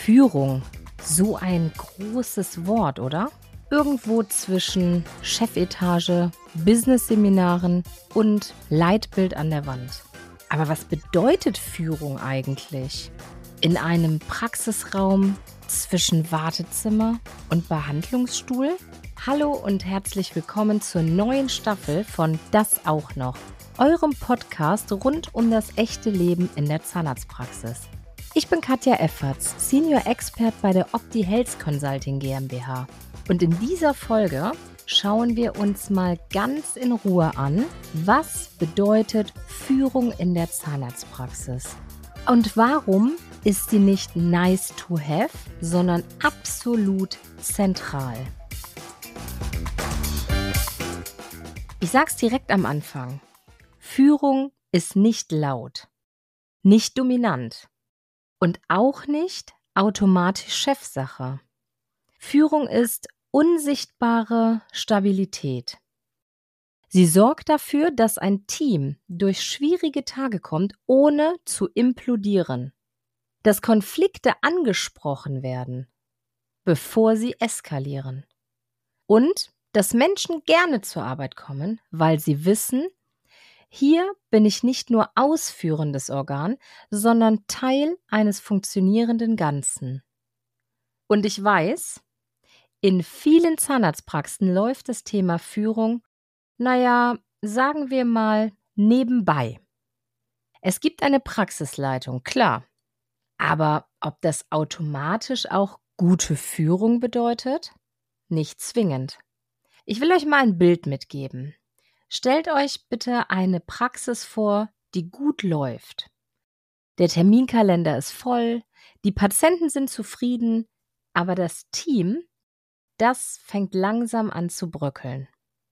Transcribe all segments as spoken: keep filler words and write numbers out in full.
Führung, so ein großes Wort, oder? Irgendwo zwischen Chefetage, Business-Seminaren und Leitbild an der Wand. Aber was bedeutet Führung eigentlich? In einem Praxisraum zwischen Wartezimmer und Behandlungsstuhl? Hallo und herzlich willkommen zur neuen Staffel von Das auch noch, eurem Podcast rund um das echte Leben in der Zahnarztpraxis. Ich bin Katja Efferts, Senior Expert bei der Opti Health Consulting GmbH. Und in dieser Folge schauen wir uns mal ganz in Ruhe an, was bedeutet Führung in der Zahnarztpraxis? Und warum ist sie nicht nice to have, sondern absolut zentral? Ich sag's direkt am Anfang. Führung ist nicht laut, nicht dominant und auch nicht automatisch Chefsache. Führung ist unsichtbare Stabilität. Sie sorgt dafür, dass ein Team durch schwierige Tage kommt, ohne zu implodieren. Dass Konflikte angesprochen werden, bevor sie eskalieren. Und dass Menschen gerne zur Arbeit kommen, weil sie wissen, hier bin ich nicht nur ausführendes Organ, sondern Teil eines funktionierenden Ganzen. Und ich weiß, in vielen Zahnarztpraxen läuft das Thema Führung, naja, sagen wir mal, nebenbei. Es gibt eine Praxisleitung, klar. Aber ob das automatisch auch gute Führung bedeutet? Nicht zwingend. Ich will euch mal ein Bild mitgeben. Stellt euch bitte eine Praxis vor, die gut läuft. Der Terminkalender ist voll, die Patienten sind zufrieden, aber das Team, das fängt langsam an zu bröckeln.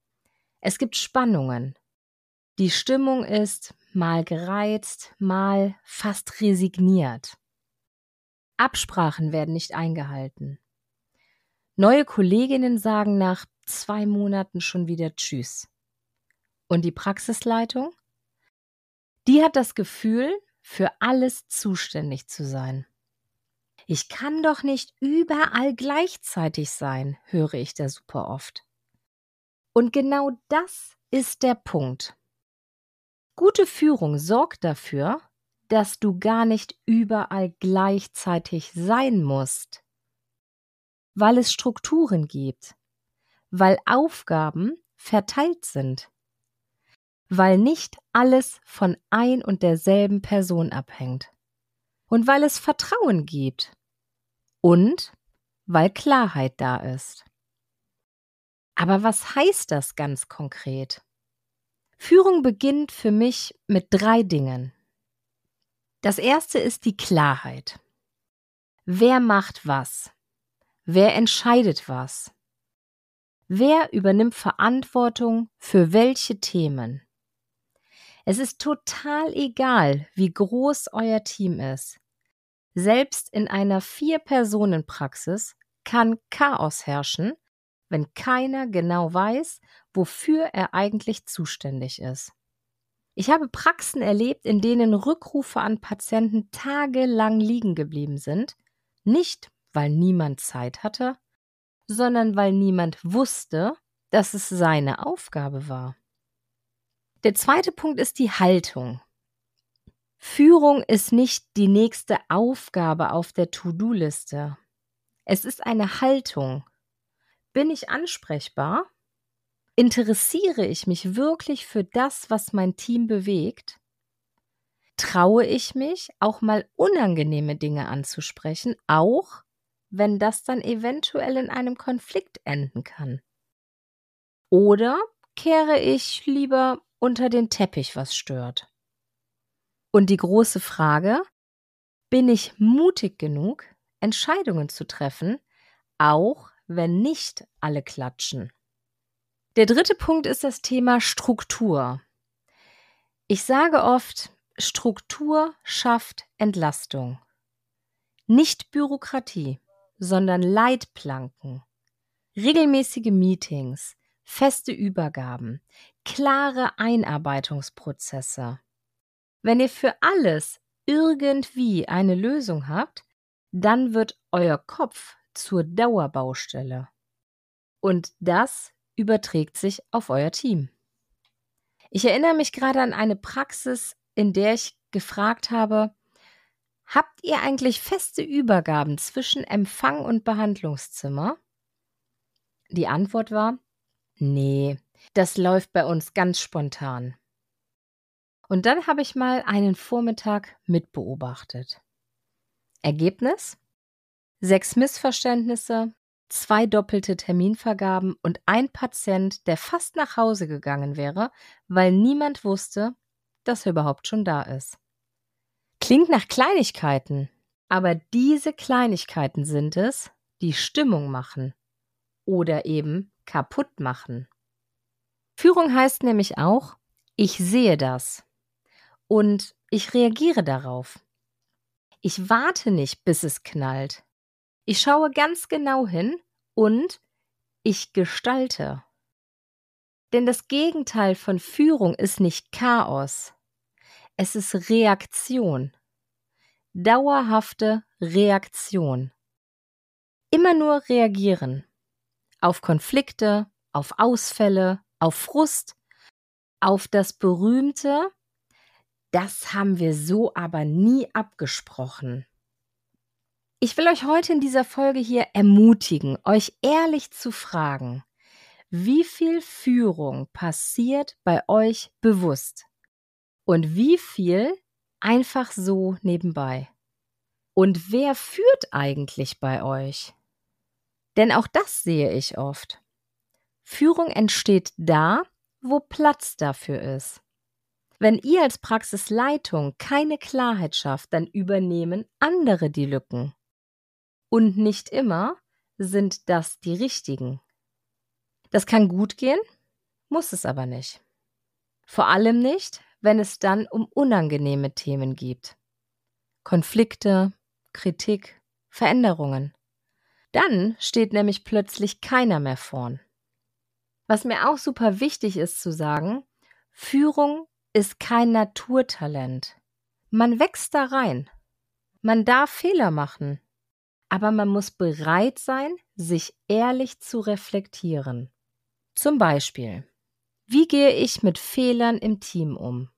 Es gibt Spannungen. Die Stimmung ist mal gereizt, mal fast resigniert. Absprachen werden nicht eingehalten. Neue Kolleginnen sagen nach zwei Monaten schon wieder Tschüss. Und die Praxisleitung? Die hat das Gefühl, für alles zuständig zu sein. Ich kann doch nicht überall gleichzeitig sein, höre ich da super oft. Und genau das ist der Punkt. Gute Führung sorgt dafür, dass du gar nicht überall gleichzeitig sein musst, weil es Strukturen gibt, weil Aufgaben verteilt sind, weil nicht alles von ein und derselben Person abhängt und weil es Vertrauen gibt und weil Klarheit da ist. Aber was heißt das ganz konkret? Führung beginnt für mich mit drei Dingen. Das erste ist die Klarheit. Wer macht was? Wer entscheidet was? Wer übernimmt Verantwortung für welche Themen? Es ist total egal, wie groß euer Team ist. Selbst in einer Vier-Personen-Praxis kann Chaos herrschen, wenn keiner genau weiß, wofür er eigentlich zuständig ist. Ich habe Praxen erlebt, in denen Rückrufe an Patienten tagelang liegen geblieben sind, nicht weil niemand Zeit hatte, sondern weil niemand wusste, dass es seine Aufgabe war. Der zweite Punkt ist die Haltung. Führung ist nicht die nächste Aufgabe auf der To-Do-Liste. Es ist eine Haltung. Bin ich ansprechbar? Interessiere ich mich wirklich für das, was mein Team bewegt? Traue ich mich, auch mal unangenehme Dinge anzusprechen, auch wenn das dann eventuell in einem Konflikt enden kann? Oder kehre ich lieber unter den Teppich, was stört? Und die große Frage, bin ich mutig genug, Entscheidungen zu treffen, auch wenn nicht alle klatschen? Der dritte Punkt ist das Thema Struktur. Ich sage oft, Struktur schafft Entlastung. Nicht Bürokratie, sondern Leitplanken, regelmäßige Meetings, feste Übergaben, klare Einarbeitungsprozesse. Wenn ihr für alles irgendwie eine Lösung habt, dann wird euer Kopf zur Dauerbaustelle. Und das überträgt sich auf euer Team. Ich erinnere mich gerade an eine Praxis, in der ich gefragt habe, habt ihr eigentlich feste Übergaben zwischen Empfang und Behandlungszimmer? Die Antwort war, nee, das läuft bei uns ganz spontan. Und dann habe ich mal einen Vormittag mitbeobachtet. Ergebnis? Sechs Missverständnisse, zwei doppelte Terminvergaben und ein Patient, der fast nach Hause gegangen wäre, weil niemand wusste, dass er überhaupt schon da ist. Klingt nach Kleinigkeiten, aber diese Kleinigkeiten sind es, die Stimmung machen oder eben kaputt machen. Führung heißt nämlich auch, ich sehe das und ich reagiere darauf. Ich warte nicht, bis es knallt. Ich schaue ganz genau hin und ich gestalte. Denn das Gegenteil von Führung ist nicht Chaos. Es ist Reaktion. Dauerhafte Reaktion. Immer nur reagieren. Auf Konflikte, auf Ausfälle, auf Frust, auf das berühmte, das haben wir so aber nie abgesprochen. Ich will euch heute in dieser Folge hier ermutigen, euch ehrlich zu fragen, wie viel Führung passiert bei euch bewusst und wie viel einfach so nebenbei? Und wer führt eigentlich bei euch? Denn auch das sehe ich oft. Führung entsteht da, wo Platz dafür ist. Wenn ihr als Praxisleitung keine Klarheit schafft, dann übernehmen andere die Lücken. Und nicht immer sind das die richtigen. Das kann gut gehen, muss es aber nicht. Vor allem nicht, wenn es dann um unangenehme Themen geht. Konflikte, Kritik, Veränderungen. Dann steht nämlich plötzlich keiner mehr vorn. Was mir auch super wichtig ist zu sagen, Führung ist kein Naturtalent. Man wächst da rein. Man darf Fehler machen. Aber man muss bereit sein, sich ehrlich zu reflektieren. Zum Beispiel, wie gehe ich mit Fehlern im Team um?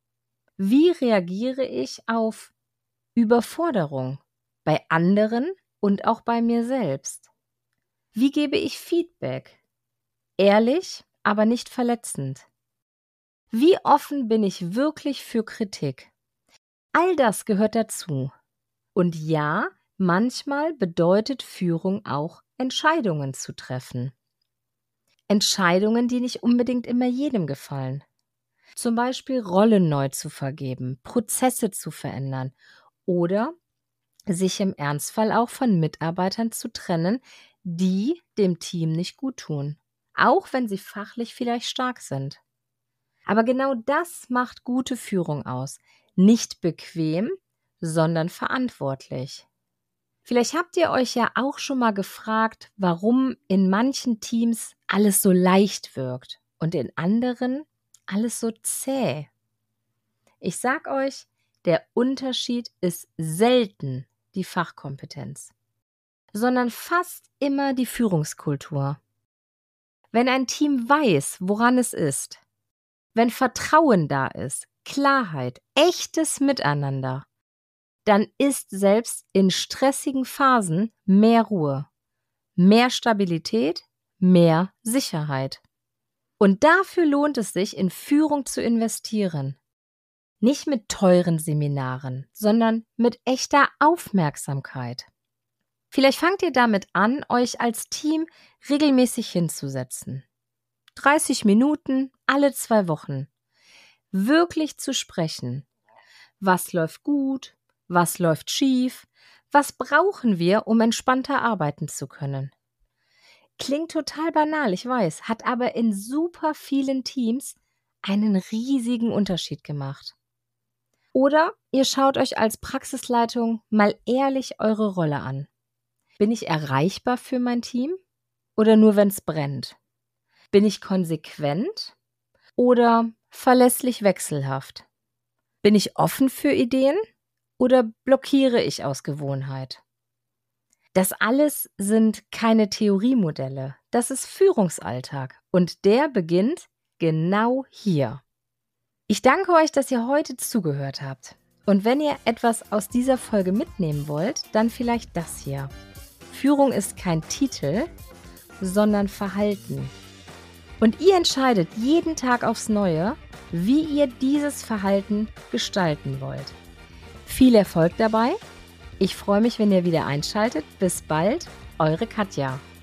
Wie reagiere ich auf Überforderung bei anderen und auch bei mir selbst? Wie gebe ich Feedback? Ehrlich, aber nicht verletzend. Wie offen bin ich wirklich für Kritik? All das gehört dazu. Und ja, manchmal bedeutet Führung auch, Entscheidungen zu treffen. Entscheidungen, die nicht unbedingt immer jedem gefallen. Zum Beispiel Rollen neu zu vergeben, Prozesse zu verändern oder sich im Ernstfall auch von Mitarbeitern zu trennen, die dem Team nicht gut tun, auch wenn sie fachlich vielleicht stark sind. Aber genau das macht gute Führung aus. Nicht bequem, sondern verantwortlich. Vielleicht habt ihr euch ja auch schon mal gefragt, warum in manchen Teams alles so leicht wirkt und in anderen alles so zäh. Ich sag euch, der Unterschied ist selten die Fachkompetenz, sondern fast immer die Führungskultur. Wenn ein Team weiß, woran es ist, wenn Vertrauen da ist, Klarheit, echtes Miteinander, dann ist selbst in stressigen Phasen mehr Ruhe, mehr Stabilität, mehr Sicherheit. Und dafür lohnt es sich, in Führung zu investieren. Nicht mit teuren Seminaren, sondern mit echter Aufmerksamkeit. Vielleicht fangt ihr damit an, euch als Team regelmäßig hinzusetzen. dreißig Minuten alle zwei Wochen. Wirklich zu sprechen. Was läuft gut? Was läuft schief? Was brauchen wir, um entspannter arbeiten zu können? Klingt total banal, ich weiß, hat aber in super vielen Teams einen riesigen Unterschied gemacht. Oder ihr schaut euch als Praxisleitung mal ehrlich eure Rolle an. Bin ich erreichbar für mein Team oder nur, wenn es brennt? Bin ich konsequent oder verlässlich wechselhaft? Bin ich offen für Ideen oder blockiere ich aus Gewohnheit? Das alles sind keine Theoriemodelle, das ist Führungsalltag und der beginnt genau hier. Ich danke euch, dass ihr heute zugehört habt. Und wenn ihr etwas aus dieser Folge mitnehmen wollt, dann vielleicht das hier. Führung ist kein Titel, sondern Verhalten. Und ihr entscheidet jeden Tag aufs Neue, wie ihr dieses Verhalten gestalten wollt. Viel Erfolg dabei. Ich freue mich, wenn ihr wieder einschaltet. Bis bald, eure Katja.